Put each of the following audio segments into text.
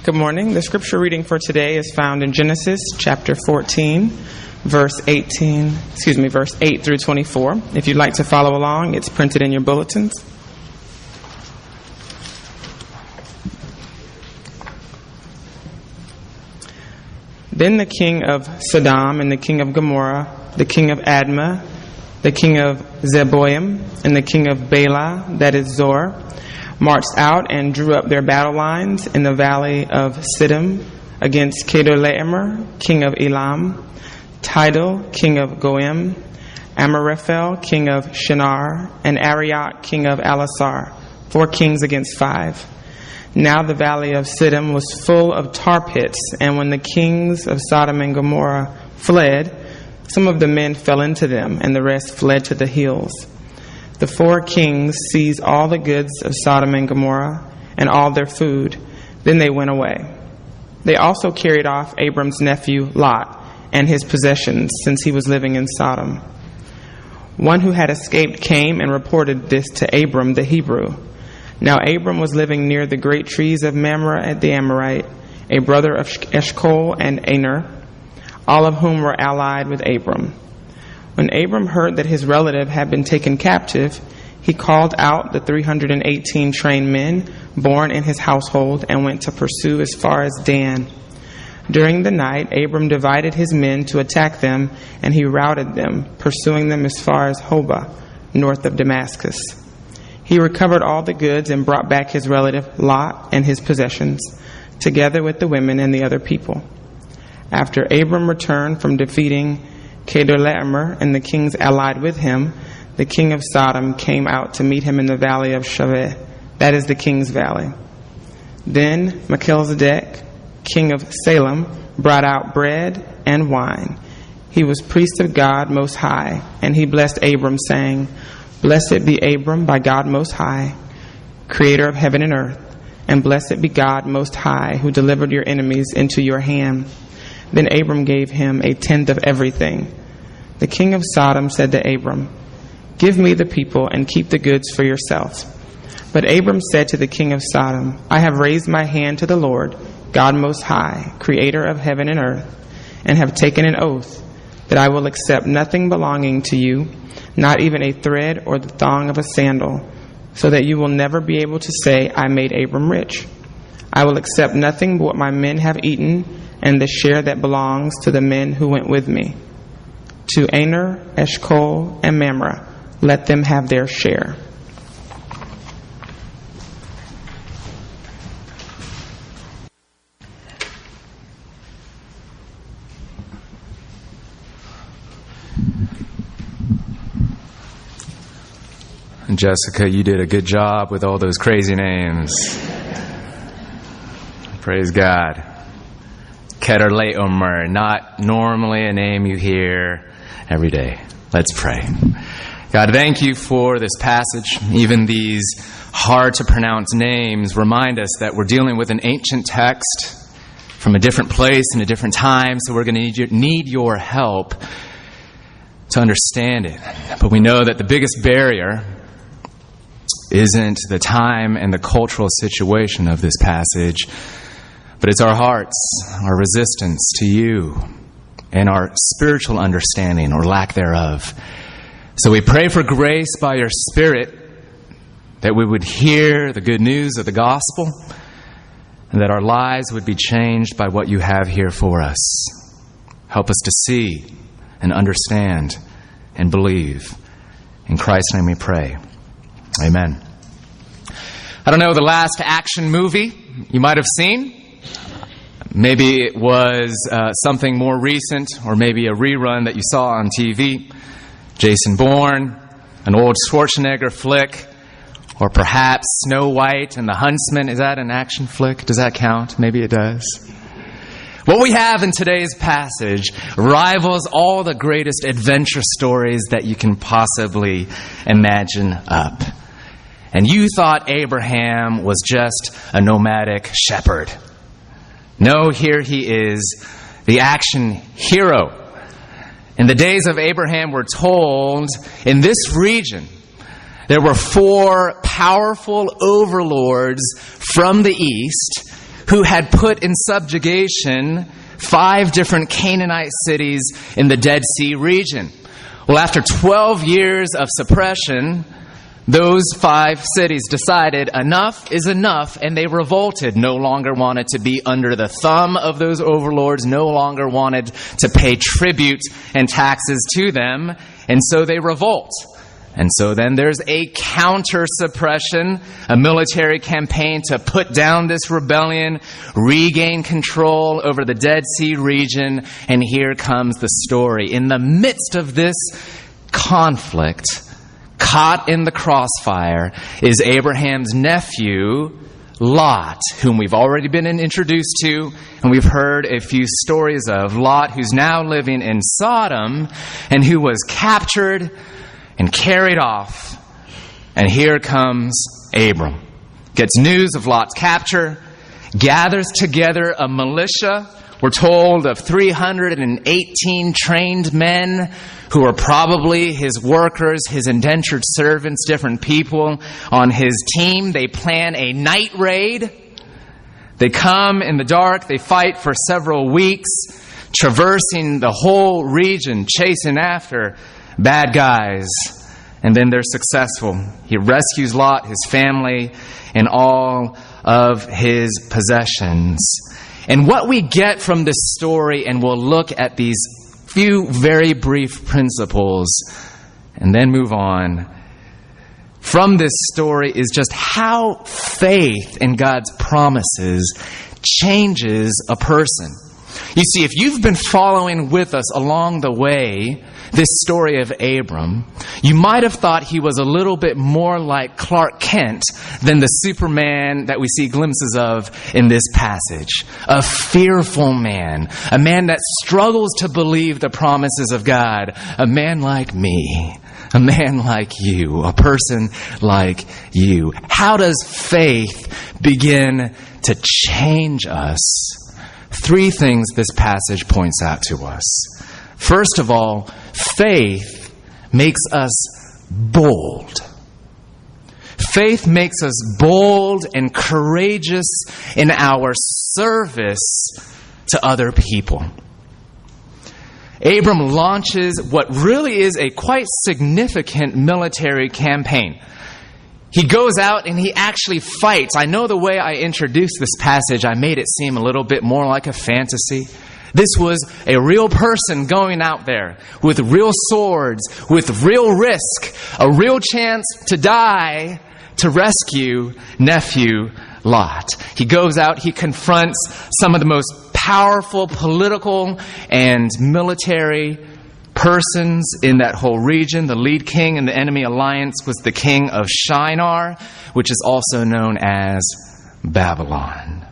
Good morning. The scripture reading for today is found in Genesis chapter 14, verse 8 through 24. If you'd like to follow along, it's printed in your bulletins. Then the king of Sodom and the king of Gomorrah, the king of Admah, the king of Zeboim, and the king of Bela, that is Zor, marched out and drew up their battle lines in the valley of Siddim against Kedorlaomer, king of Elam, Tidal, king of Goim, Amraphel, king of Shinar, and Arioch, king of Elasar, 4 kings against 5. Now the valley of Siddim was full of tar pits, and when the kings of Sodom and Gomorrah fled, some of the men fell into them, and the rest fled to the hills. The 4 kings seized all the goods of Sodom and Gomorrah and all their food. Then they went away. They also carried off Abram's nephew Lot and his possessions, since he was living in Sodom. One who had escaped came and reported this to Abram the Hebrew. Now Abram was living near the great trees of Mamre the Amorite, a brother of Eshcol and Aner, all of whom were allied with Abram. When Abram heard that his relative had been taken captive, he called out the 318 trained men born in his household and went to pursue as far as Dan. During the night, Abram divided his men to attack them, and he routed them, pursuing them as far as Hobah, north of Damascus. He recovered all the goods and brought back his relative Lot and his possessions, together with the women and the other people. After Abram returned from defeating Kedorlaomer and the kings allied with him, the king of Sodom came out to meet him in the valley of Shaveh, that is the king's valley. Then Melchizedek, king of Salem, brought out bread and wine. He was priest of God Most High, and he blessed Abram, saying, "Blessed be Abram by God Most High, creator of heaven and earth, and blessed be God Most High, who delivered your enemies into your hand." Then Abram gave him 1/10 of everything. The king of Sodom said to Abram, "Give me the people and keep the goods for yourself." But Abram said to the king of Sodom, "I have raised my hand to the Lord, God Most High, creator of heaven and earth, and have taken an oath that I will accept nothing belonging to you, not even a thread or the thong of a sandal, so that you will never be able to say, 'I made Abram rich.' I will accept nothing but what my men have eaten, and the share that belongs to the men who went with me. To Aner, Eshcol, and Mamre, let them have their share." Jessica, you did a good job with all those crazy names. Praise God. Kedorlaomer, not normally a name you hear every day. Let's pray. God, thank you for this passage. Even these hard to pronounce names remind us that we're dealing with an ancient text from a different place and a different time, so we're going to need your help to understand it. But we know that the biggest barrier isn't the time and the cultural situation of this passage, but it's our hearts, our resistance to you, and our spiritual understanding or lack thereof. So we pray for grace by your Spirit, that we would hear the good news of the gospel, and that our lives would be changed by what you have here for us. Help us to see and understand and believe. In Christ's name we pray. Amen. I don't know the last action movie you might have seen. Maybe it was something more recent, or maybe a rerun that you saw on TV. Jason Bourne, an old Schwarzenegger flick, or perhaps Snow White and the Huntsman. Is that an action flick? Does that count? Maybe it does. What we have in today's passage rivals all the greatest adventure stories that you can possibly imagine up. And you thought Abraham was just a nomadic shepherd. No, here he is, the action hero. In the days of Abraham, we're told, in this region, there were 4 powerful overlords from the east who had put in subjugation 5 different Canaanite cities in the Dead Sea region. Well, after 12 years of suppression, those 5 cities decided enough is enough, and they revolted. No longer wanted to be under the thumb of those overlords, no longer wanted to pay tribute and taxes to them, and so they revolt. And so then there's a counter-suppression, a military campaign to put down this rebellion, regain control over the Dead Sea region, and here comes the story. In the midst of this conflict, caught in the crossfire, is Abraham's nephew, Lot, whom we've already been introduced to, and we've heard a few stories of. Lot, who's now living in Sodom, and who was captured and carried off. And here comes Abram. Gets news of Lot's capture, gathers together a militia. We're told of 318 trained men who are probably his workers, his indentured servants, different people on his team. They plan a night raid. They come in the dark. They fight for several weeks, traversing the whole region, chasing after bad guys, and then they're successful. He rescues Lot, his family, and all of his possessions. And what we get from this story, and we'll look at these few very brief principles and then move on from this story, is just how faith in God's promises changes a person. You see, if you've been following with us along the way, this story of Abram, you might have thought he was a little bit more like Clark Kent than the Superman that we see glimpses of in this passage. A fearful man, a man that struggles to believe the promises of God, a man like me, a man like you, a person like you. How does faith begin to change us? 3 things this passage points out to us. First of all, faith makes us bold. Faith makes us bold and courageous in our service to other people. Abram launches what really is a quite significant military campaign. He goes out and he actually fights. I know the way I introduced this passage, I made it seem a little bit more like a fantasy. This was a real person going out there with real swords, with real risk, a real chance to die to rescue nephew Lot. He goes out, he confronts some of the most powerful political and military persons in that whole region. The lead king in the enemy alliance was the king of Shinar, which is also known as Babylon.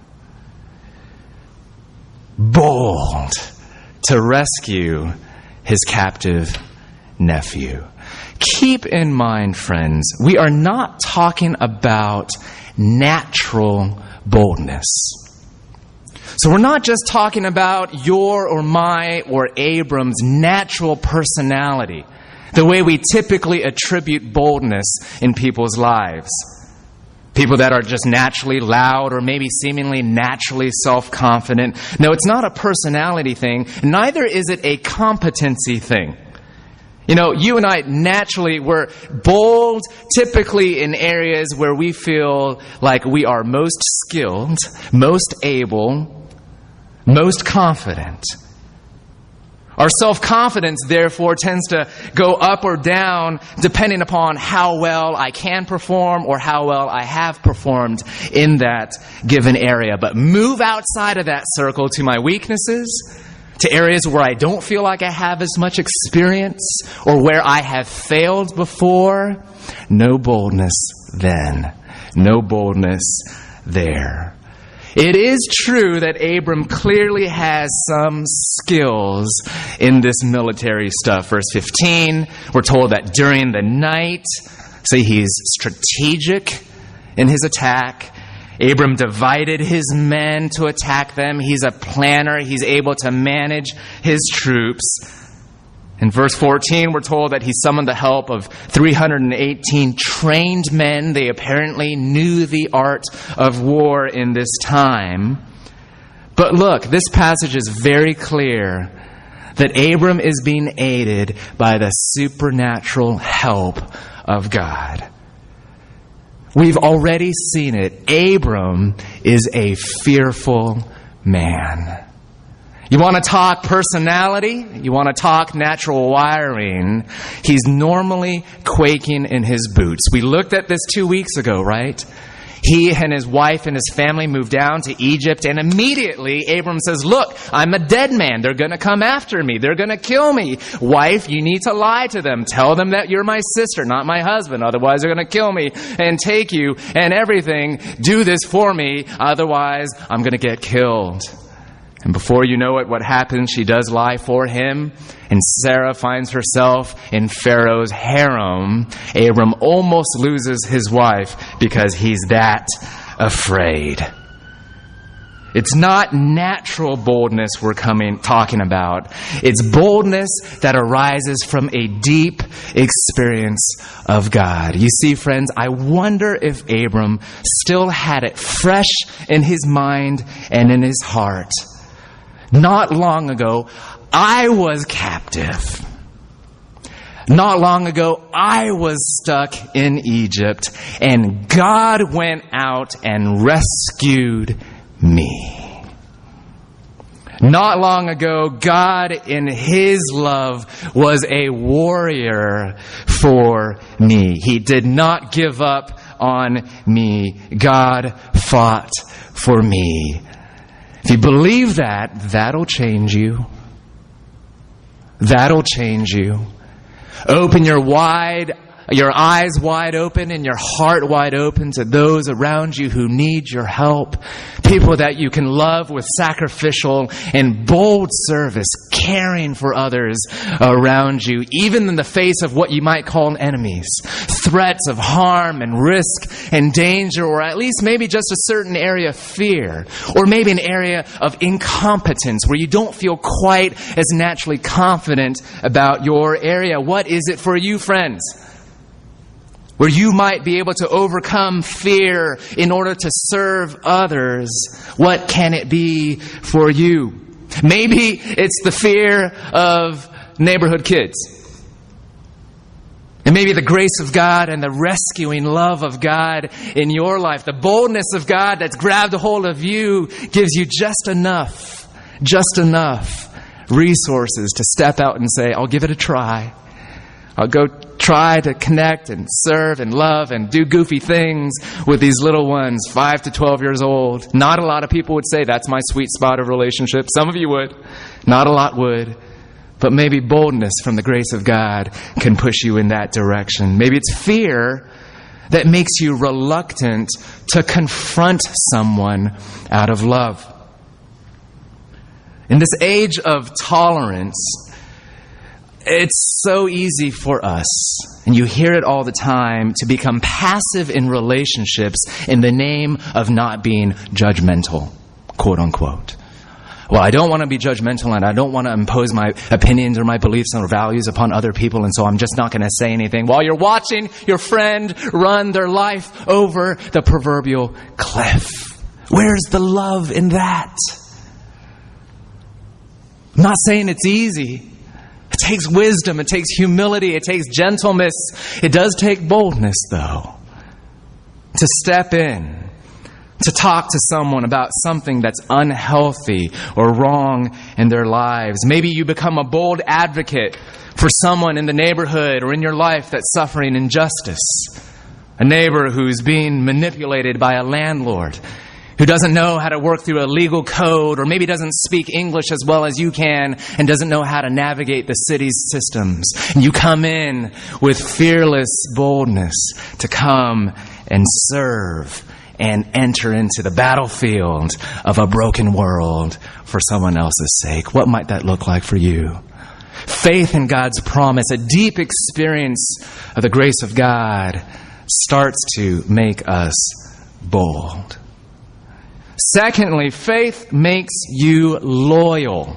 Bold to rescue his captive nephew. Keep in mind, friends, we are not talking about natural boldness. So we're not just talking about your or my or Abram's natural personality, the way we typically attribute boldness in people's lives. People that are just naturally loud or maybe seemingly naturally self-confident. No, it's not a personality thing. Neither is it a competency thing. You know, you and I naturally, we're bold typically in areas where we feel like we are most skilled, most able, most confident. Our self-confidence, therefore, tends to go up or down depending upon how well I can perform or how well I have performed in that given area. But move outside of that circle to my weaknesses, to areas where I don't feel like I have as much experience or where I have failed before. No boldness then. No boldness there. It is true that Abram clearly has some skills in this military stuff. Verse 15, we're told that during the night, so he's strategic in his attack. Abram divided his men to attack them. He's a planner. He's able to manage his troops. In verse 14, we're told that he summoned the help of 318 trained men. They apparently knew the art of war in this time. But look, this passage is very clear that Abram is being aided by the supernatural help of God. We've already seen it. Abram is a fearful man. You want to talk personality? You want to talk natural wiring? He's normally quaking in his boots. We looked at this 2 weeks ago, right? He and his wife and his family moved down to Egypt, and immediately Abram says, look, I'm a dead man. They're going to come after me. They're going to kill me. Wife, you need to lie to them. Tell them that you're my sister, not my husband. Otherwise, they're going to kill me and take you and everything. Do this for me. Otherwise, I'm going to get killed. And before you know it, what happens? She does lie for him, and Sarah finds herself in Pharaoh's harem. Abram almost loses his wife because he's that afraid. It's not natural boldness we're talking about. It's boldness that arises from a deep experience of God. You see, friends, I wonder if Abram still had it fresh in his mind and in his heart. Not long ago, I was captive. Not long ago, I was stuck in Egypt, and God went out and rescued me. Not long ago, God, in His love, was a warrior for me. He did not give up on me. God fought for me. If you believe that, that'll change you. That'll change you. Open your eyes wide open and your heart wide open to those around you who need your help. People that you can love with sacrificial and bold service, caring for others around you, even in the face of what you might call enemies. Threats of harm and risk and danger, or at least maybe just a certain area of fear, or maybe an area of incompetence where you don't feel quite as naturally confident about your area. What is it for you, friends? Where you might be able to overcome fear in order to serve others. What can it be for you? Maybe it's the fear of neighborhood kids. And maybe the grace of God and the rescuing love of God in your life, the boldness of God that's grabbed a hold of you, gives you just enough resources to step out and say, I'll give it a try. I'll go try to connect and serve and love and do goofy things with these little ones, 5 to 12 years old. Not a lot of people would say that's my sweet spot of relationship. Some of you would. Not a lot would. But maybe boldness from the grace of God can push you in that direction. Maybe it's fear that makes you reluctant to confront someone out of love. In this age of tolerance, it's so easy for us, and you hear it all the time, to become passive in relationships in the name of not being judgmental, quote unquote. Well, I don't want to be judgmental, and I don't want to impose my opinions or my beliefs or values upon other people, and so I'm just not going to say anything while you're watching your friend run their life over the proverbial cliff. Where's the love in that? I'm not saying it's easy. It takes wisdom, it takes humility, it takes gentleness. It does take boldness, though, to step in, to talk to someone about something that's unhealthy or wrong in their lives. Maybe you become a bold advocate for someone in the neighborhood or in your life that's suffering injustice. A neighbor who's being manipulated by a landlord, who doesn't know how to work through a legal code, or maybe doesn't speak English as well as you can and doesn't know how to navigate the city's systems. And you come in with fearless boldness to come and serve and enter into the battlefield of a broken world for someone else's sake. What might that look like for you? Faith in God's promise, a deep experience of the grace of God, starts to make us bold. Secondly, faith makes you loyal.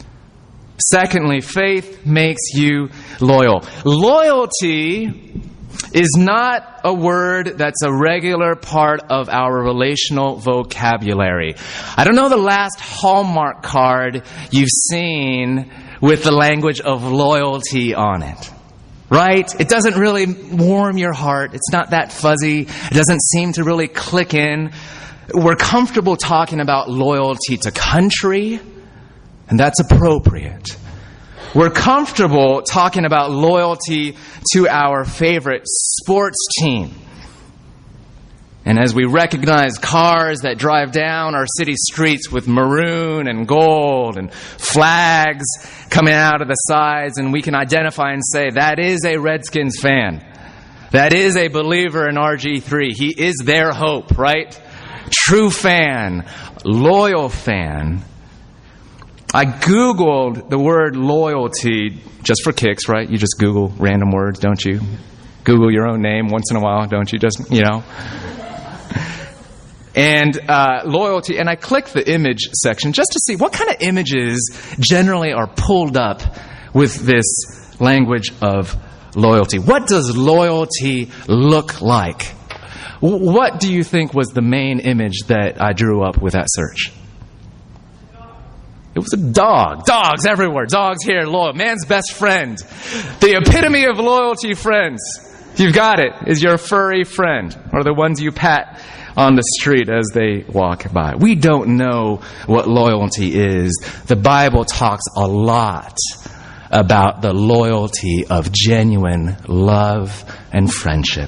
Secondly, faith makes you loyal. Loyalty is not a word that's a regular part of our relational vocabulary. I don't know the last Hallmark card you've seen with the language of loyalty on it. Right? It doesn't really warm your heart. It's not that fuzzy. It doesn't seem to really click in. We're comfortable talking about loyalty to country, and that's appropriate. We're comfortable talking about loyalty to our favorite sports team. And as we recognize cars that drive down our city streets with maroon and gold and flags coming out of the sides, and we can identify and say, that is a Redskins fan. That is a believer in RG3. He is their hope, right? True fan, loyal fan. I Googled the word loyalty just for kicks, right? You just Google random words, don't you? Google your own name once in a while, don't you? Just, And loyalty, and I clicked the image section just to see what kind of images generally are pulled up with this language of loyalty. What does loyalty look like? What do you think was the main image that I drew up with that search? It was a dog. Dogs everywhere. Dogs here, loyal. Man's best friend. The epitome of loyalty, friends. You've got it. Is your furry friend, or the ones you pat on the street as they walk by. We don't know what loyalty is. The Bible talks a lot about the loyalty of genuine love and friendship.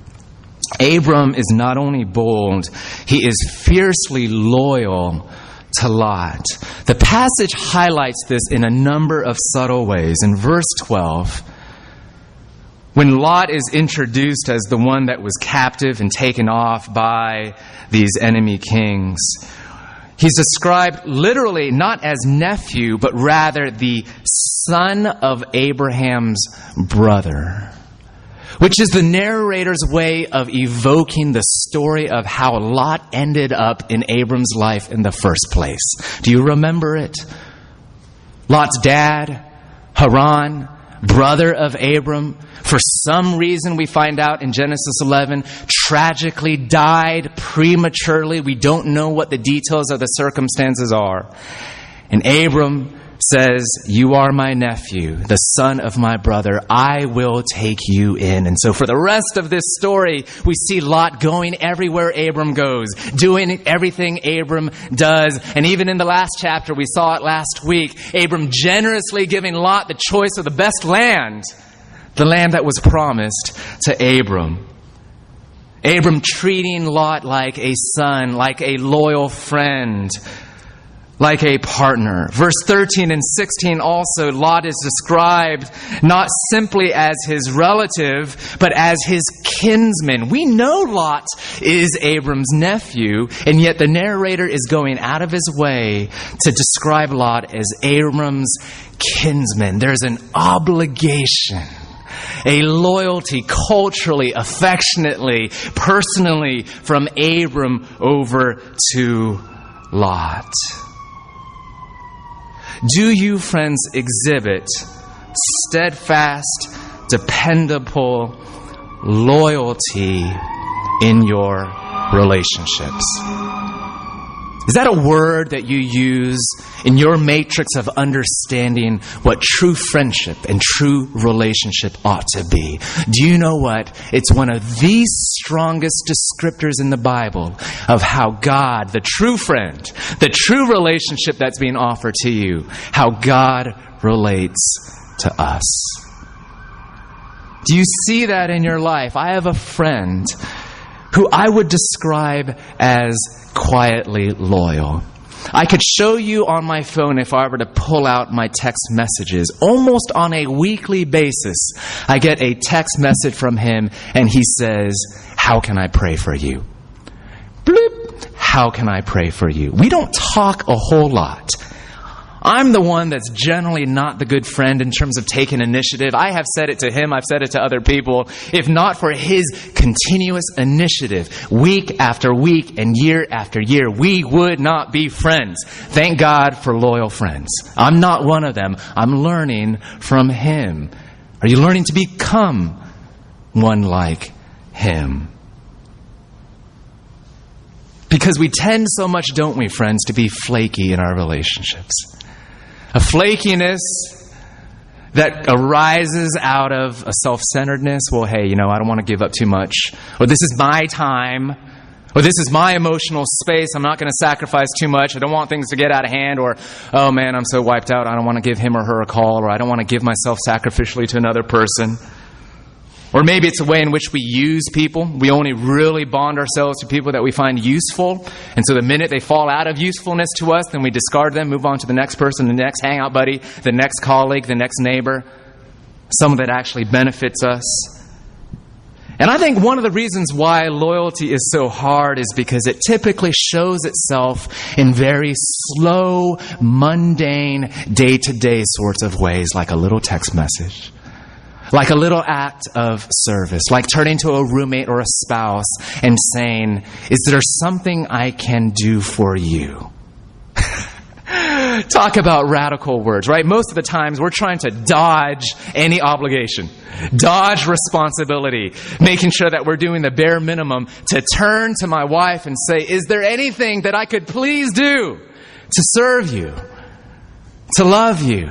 Abram is not only bold, he is fiercely loyal to Lot. The passage highlights this in a number of subtle ways. In verse 12, when Lot is introduced as the one that was captive and taken off by these enemy kings, he's described literally not as nephew, but rather the son of Abraham's brother, which is the narrator's way of evoking the story of how Lot ended up in Abram's life in the first place. Do you remember it? Lot's dad, Haran, brother of Abram, for some reason we find out in Genesis 11, tragically died prematurely. We don't know what the details of the circumstances are. And Abram says, "You are my nephew, the son of my brother. I will take you in." And so for the rest of this story, we see Lot going everywhere Abram goes, doing everything Abram does. And even in the last chapter, we saw it last week, Abram generously giving Lot the choice of the best land, the land that was promised to Abram. Abram treating Lot like a son, like a loyal friend, like a partner. Verse 13 and 16 also, Lot is described not simply as his relative, but as his kinsman. We know Lot is Abram's nephew, and yet the narrator is going out of his way to describe Lot as Abram's kinsman. There's an obligation, a loyalty culturally, affectionately, personally from Abram over to Lot. Do you, friends, exhibit steadfast, dependable loyalty in your relationships? Is that a word that you use in your matrix of understanding what true friendship and true relationship ought to be? Do you know what? It's one of the strongest descriptors in the Bible of how God, the true friend, the true relationship that's being offered to you, how God relates to us. Do you see that in your life? I have a friend who I would describe as quietly loyal. I could show you on my phone if I were to pull out my text messages. Almost on a weekly basis, I get a text message from him and he says, "How can I pray for you?" Bloop. How can I pray for you? We don't talk a whole lot. I'm the one that's generally not the good friend in terms of taking initiative. I have said it to him. I've said it to other people. If not for his continuous initiative, week after week and year after year, we would not be friends. Thank God for loyal friends. I'm not one of them. I'm learning from him. Are you learning to become one like him. Because we tend so much, don't we, friends, to be flaky in our relationships. A flakiness that arises out of a self-centeredness. Well, hey, I don't want to give up too much. Or this is my time. Or this is my emotional space. I'm not going to sacrifice too much. I don't want things to get out of hand. Or, oh man, I'm so wiped out. I don't want to give him or her a call. Or I don't want to give myself sacrificially to another person. Or maybe it's a way in which we use people. We only really bond ourselves to people that we find useful. And so the minute they fall out of usefulness to us, then we discard them, move on to the next person, the next hangout buddy, the next colleague, the next neighbor. Someone that actually benefits us. And I think one of the reasons why loyalty is so hard is because it typically shows itself in very slow, mundane, day-to-day sorts of ways, like a little text message. Like a little act of service, like turning to a roommate or a spouse and saying, is there something I can do for you? Talk about radical words, right? Most of the times we're trying to dodge any obligation, dodge responsibility, making sure that we're doing the bare minimum to turn to my wife and say, is there anything that I could please do to serve you, to love you?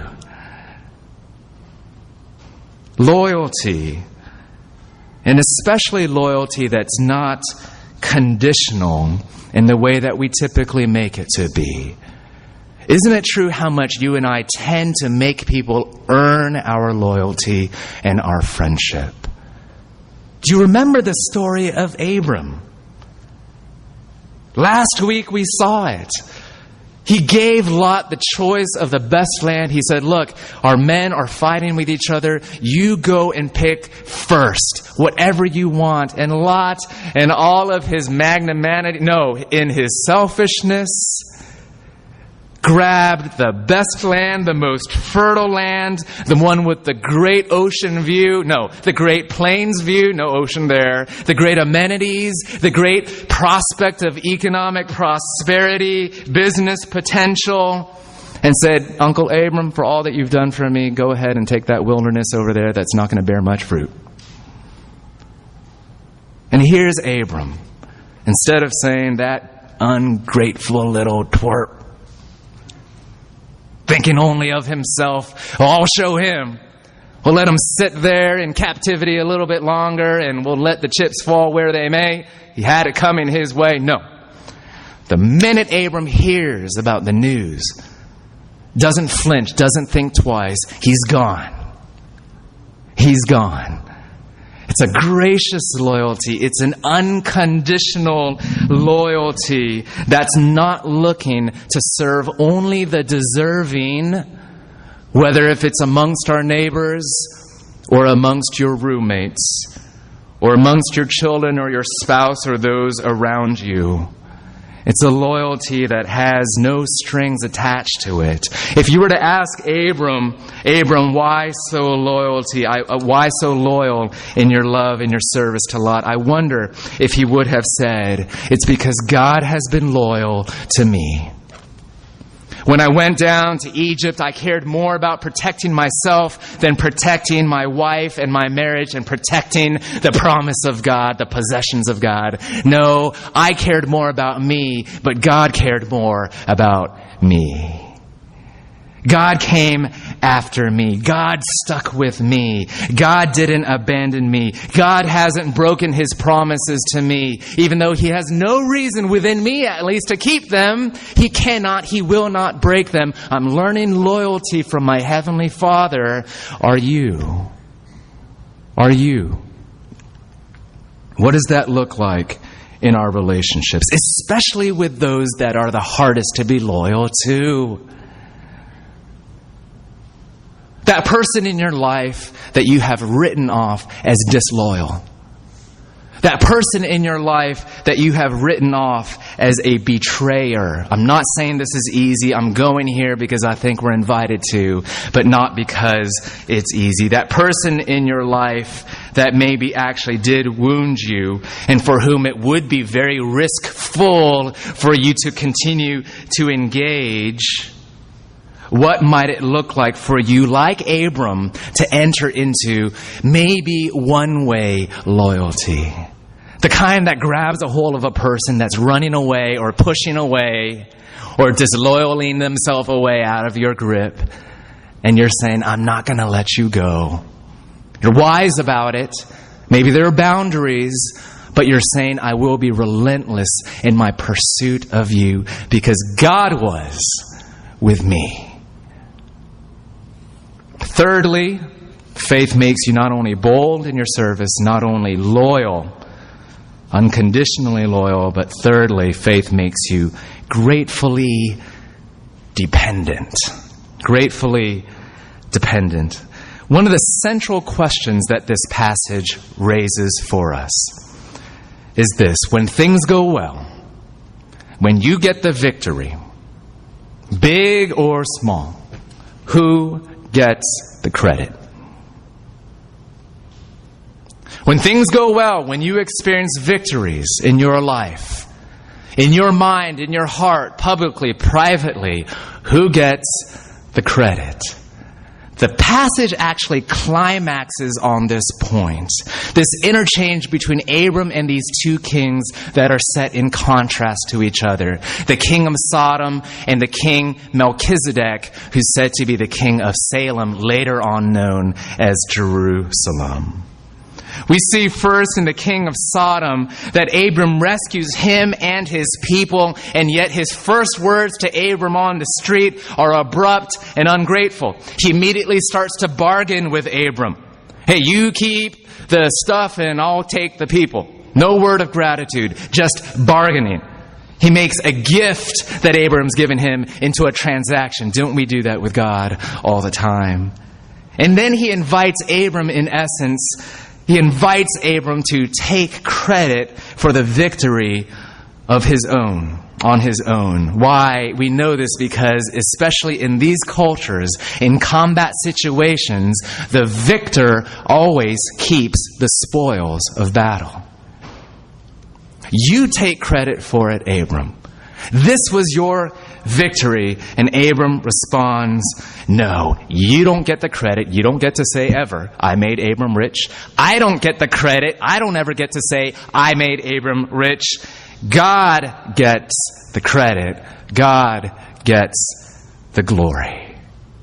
Loyalty, and especially loyalty that's not conditional in the way that we typically make it to be. Isn't it true how much you and I tend to make people earn our loyalty and our friendship? Do you remember the story of Abram? Last week we saw it. He gave Lot the choice of the best land. He said, look, our men are fighting with each other. You go and pick first, whatever you want. And Lot, and all of his magnanimity, in his selfishness, grabbed the best land, the most fertile land, the one with the great ocean view. No, the Great Plains view, no ocean there. The great amenities, the great prospect of economic prosperity, business potential, and said, Uncle Abram, for all that you've done for me, go ahead and take that wilderness over there that's not going to bear much fruit. And here's Abram. Instead of saying, that ungrateful little twerp, thinking only of himself, I'll show him. We'll let him sit there in captivity a little bit longer and we'll let the chips fall where they may. He had it coming his way. No. The minute Abram hears about the news, doesn't flinch, doesn't think twice, he's gone. He's gone. It's a gracious loyalty. It's an unconditional loyalty that's not looking to serve only the deserving, whether if it's amongst our neighbors or amongst your roommates or amongst your children or your spouse or those around you. It's a loyalty that has no strings attached to it. If you were to ask Abram, why so why so loyal in your love and your service to Lot? I wonder if he would have said, it's because God has been loyal to me. When I went down to Egypt, I cared more about protecting myself than protecting my wife and my marriage and protecting the promise of God, the possessions of God. No, I cared more about me, but God cared more about me. God came after me. God stuck with me. God didn't abandon me. God hasn't broken His promises to me. Even though He has no reason within me, at least, to keep them, He cannot, He will not break them. I'm learning loyalty from my Heavenly Father. Are you? Are you? What does that look like in our relationships? Especially with those that are the hardest to be loyal to. That person in your life that you have written off as disloyal. That person in your life that you have written off as a betrayer. I'm not saying this is easy. I'm going here because I think we're invited to, but not because it's easy. That person in your life that maybe actually did wound you and for whom it would be very riskful for you to continue to engage. What might it look like for you, like Abram, to enter into maybe one-way loyalty? The kind that grabs a hold of a person that's running away or pushing away or disloyaling themselves away out of your grip. And you're saying, I'm not going to let you go. You're wise about it. Maybe there are boundaries, but you're saying, I will be relentless in my pursuit of you because God was with me. Thirdly, faith makes you not only bold in your service, not only loyal, unconditionally loyal, but thirdly, faith makes you gratefully dependent. Gratefully dependent. One of the central questions that this passage raises for us is this: when things go well, when you get the victory, big or small, who gets the credit? When things go well, when you experience victories in your life, in your mind, in your heart, publicly, privately, who gets the credit? The passage actually climaxes on this point. This interchange between Abram and these two kings that are set in contrast to each other. The king of Sodom and the king Melchizedek, who's said to be the king of Salem, later on known as Jerusalem. We see first in the king of Sodom that Abram rescues him and his people, and yet his first words to Abram on the street are abrupt and ungrateful. He immediately starts to bargain with Abram. Hey, you keep the stuff and I'll take the people. No word of gratitude, just bargaining. He makes a gift that Abram's given him into a transaction. Don't we do that with God all the time? And then he invites Abram, in essence, he invites Abram to take credit for the victory of his own, on his own. Why? We know this because, especially in these cultures, in combat situations, the victor always keeps the spoils of battle. You take credit for it, Abram. This was your victory. And Abram responds, no, you don't get the credit. You don't get to say ever, I made Abram rich. I don't get the credit. I don't ever get to say, I made Abram rich. God gets the credit. God gets the glory.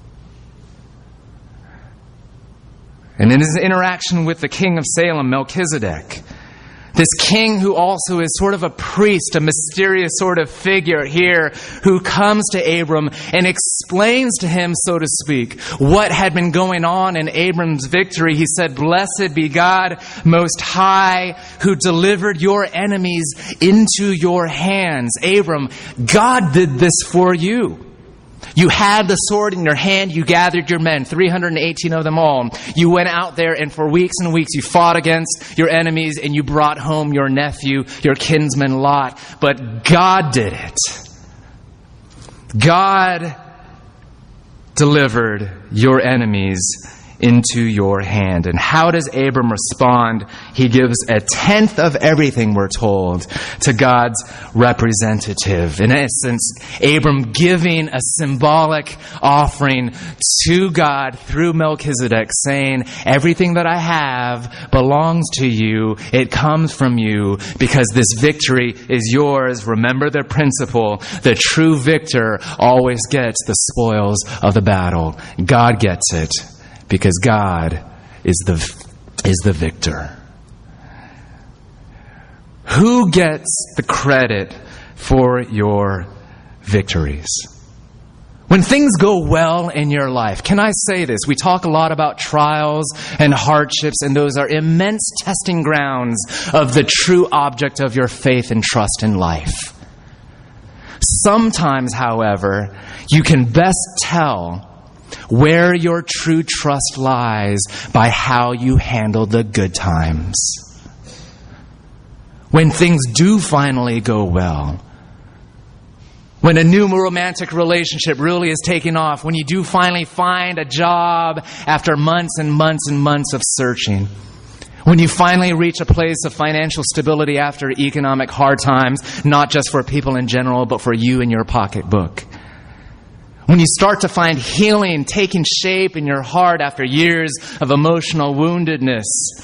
And in his interaction with the king of Salem, Melchizedek, this king who also is sort of a priest, a mysterious sort of figure here, who comes to Abram and explains to him, so to speak, what had been going on in Abram's victory. He said, blessed be God Most High, who delivered your enemies into your hands. Abram, God did this for you. You had the sword in your hand, you gathered your men, 318 of them all. You went out there and for weeks and weeks you fought against your enemies and you brought home your nephew, your kinsman Lot. But God did it. God delivered your enemies into your hand. And how does Abram respond? He gives a tenth of everything, we're told, to God's representative. In essence, Abram giving a symbolic offering to God through Melchizedek, saying, everything that I have belongs to you. It comes from you because this victory is yours. Remember the principle. The true victor always gets the spoils of the battle. God gets it, because God is the victor. Who gets the credit for your victories? When things go well in your life, can I say this? We talk a lot about trials and hardships, and those are immense testing grounds of the true object of your faith and trust in life. Sometimes, however, you can best tell where your true trust lies by how you handle the good times. When things do finally go well, when a new romantic relationship really is taking off, when you do finally find a job after months and months and months of searching, when you finally reach a place of financial stability after economic hard times, not just for people in general, but for you and your pocketbook. When you start to find healing taking shape in your heart after years of emotional woundedness.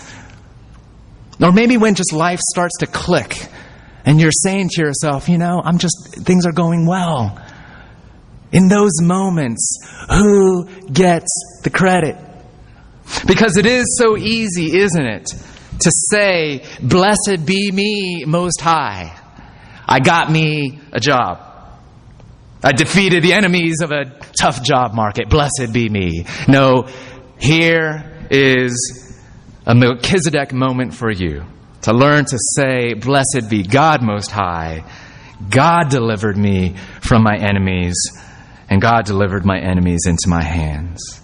Or maybe when just life starts to click and you're saying to yourself, things are going well. In those moments, who gets the credit? Because it is so easy, isn't it, to say, "Blessed be me, Most High. I got me a job. I defeated the enemies of a tough job market. Blessed be me." No, here is a Melchizedek moment for you to learn to say, "Blessed be God Most High. God delivered me from my enemies, and God delivered my enemies into my hands."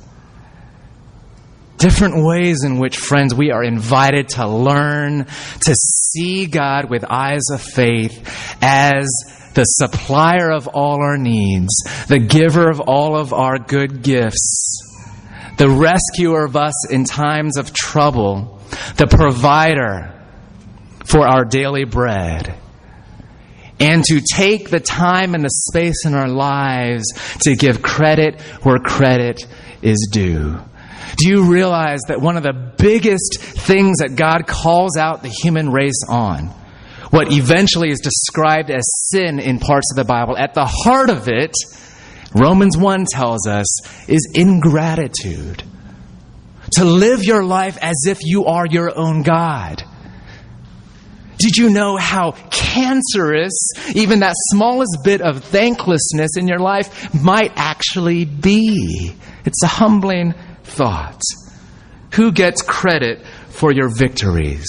Different ways in which, friends, we are invited to learn to see God with eyes of faith as the supplier of all our needs, the giver of all of our good gifts, the rescuer of us in times of trouble, the provider for our daily bread, and to take the time and the space in our lives to give credit where credit is due. Do you realize that one of the biggest things that God calls out the human race on, what eventually is described as sin in parts of the Bible, at the heart of it, Romans 1 tells us, is ingratitude. To live your life as if you are your own God. Did you know how cancerous even that smallest bit of thanklessness in your life might actually be? It's a humbling thought. Who gets credit for your victories?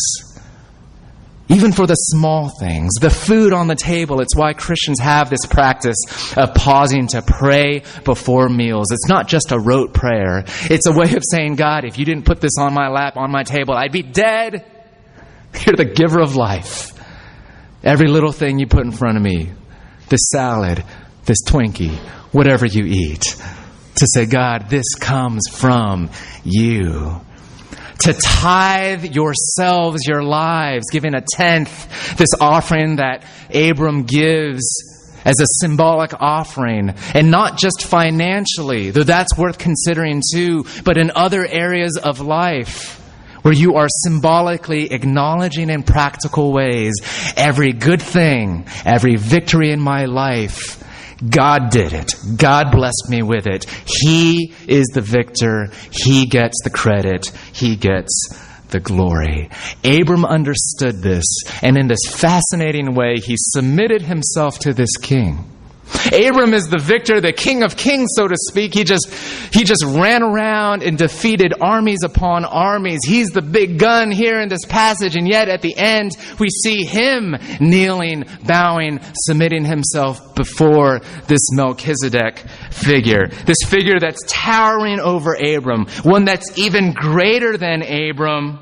Even for the small things, the food on the table. It's why Christians have this practice of pausing to pray before meals. It's not just a rote prayer. It's a way of saying, "God, if you didn't put this on my lap, on my table, I'd be dead. You're the giver of life. Every little thing you put in front of me, this salad, this Twinkie, whatever you eat." To say, "God, this comes from you." To tithe yourselves, your lives, giving a tenth, this offering that Abram gives as a symbolic offering, and not just financially, though that's worth considering too, but in other areas of life where you are symbolically acknowledging in practical ways every good thing, every victory in my life. God did it. God blessed me with it. He is the victor. He gets the credit. He gets the glory. Abram understood this, and in this fascinating way, he submitted himself to this king. Abram is the victor, the king of kings, so to speak. He just ran around and defeated armies upon armies. He's the big gun here in this passage, and yet at the end we see him kneeling, bowing, submitting himself before this Melchizedek figure. This figure that's towering over Abram, one that's even greater than Abram.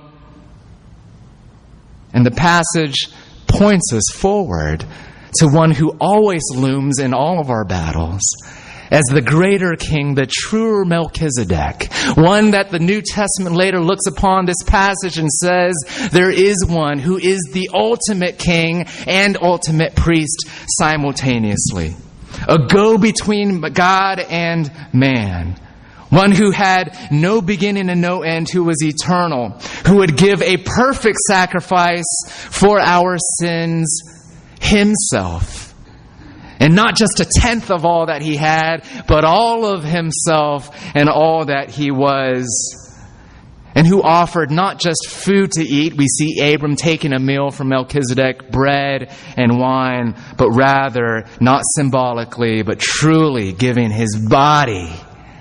And the passage points us forward to one who always looms in all of our battles as the greater king, the truer Melchizedek, one that the New Testament later looks upon this passage and says, there is one who is the ultimate king and ultimate priest simultaneously. A go-between God and man. One who had no beginning and no end, who was eternal, who would give a perfect sacrifice for our sins himself. And not just a tenth of all that he had, but all of himself and all that he was. And who offered not just food to eat. We see Abram taking a meal from Melchizedek, bread and wine, but rather, not symbolically, but truly giving his body,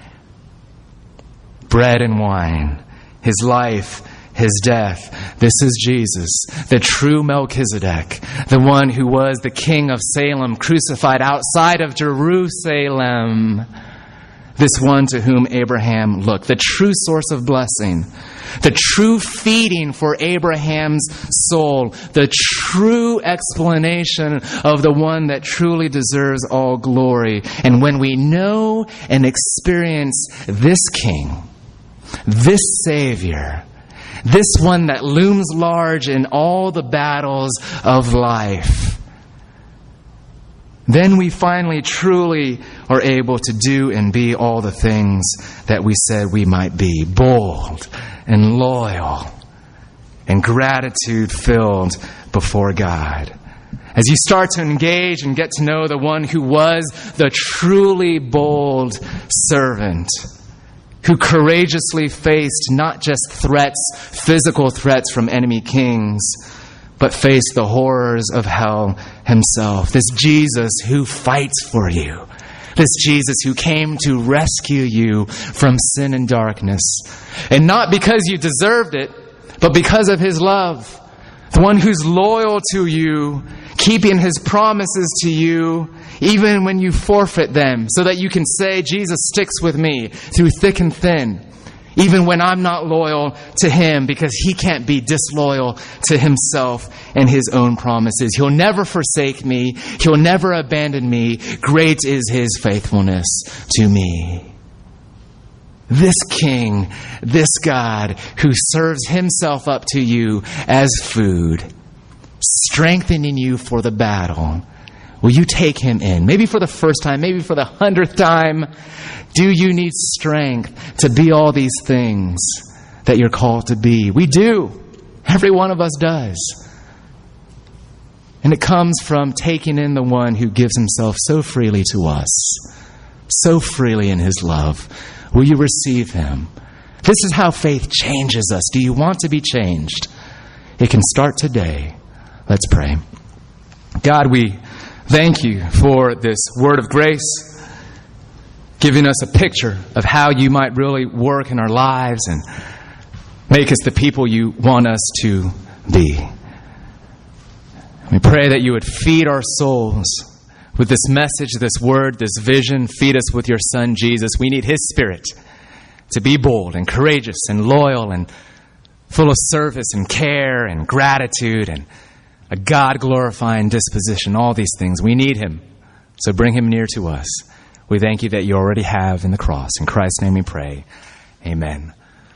bread and wine, his life, his death. This is Jesus, the true Melchizedek, the one who was the king of Salem, crucified outside of Jerusalem. This one to whom Abraham looked, the true source of blessing, the true feeding for Abraham's soul, the true explanation of the one that truly deserves all glory. And when we know and experience this King, this Savior, this one that looms large in all the battles of life, then we finally truly are able to do and be all the things that we said we might be. Bold and loyal and gratitude-filled before God. As you start to engage and get to know the one who was the truly bold servant, who courageously faced not just threats, physical threats from enemy kings, but faced the horrors of hell himself. This Jesus who fights for you. This Jesus who came to rescue you from sin and darkness. And not because you deserved it, but because of his love. The one who's loyal to you, keeping his promises to you, even when you forfeit them, so that you can say, Jesus sticks with me through thick and thin, even when I'm not loyal to him, because he can't be disloyal to himself and his own promises. He'll never forsake me. He'll never abandon me. Great is his faithfulness to me. This King, this God who serves himself up to you as food, strengthening you for the battle. Will you take him in? Maybe for the first time, maybe for the 100th time. Do you need strength to be all these things that you're called to be? We do. Every one of us does. And it comes from taking in the one who gives himself so freely to us, so freely in his love. Will you receive him? This is how faith changes us. Do you want to be changed? It can start today. Let's pray. God, we thank you for this word of grace, giving us a picture of how you might really work in our lives and make us the people you want us to be. We pray that you would feed our souls with this message, this word, this vision. Feed us with your Son, Jesus. We need his Spirit to be bold and courageous and loyal and full of service and care and gratitude and a God-glorifying disposition, all these things. We need him. So bring him near to us. We thank you that you already have in the cross. In Christ's name we pray. Amen.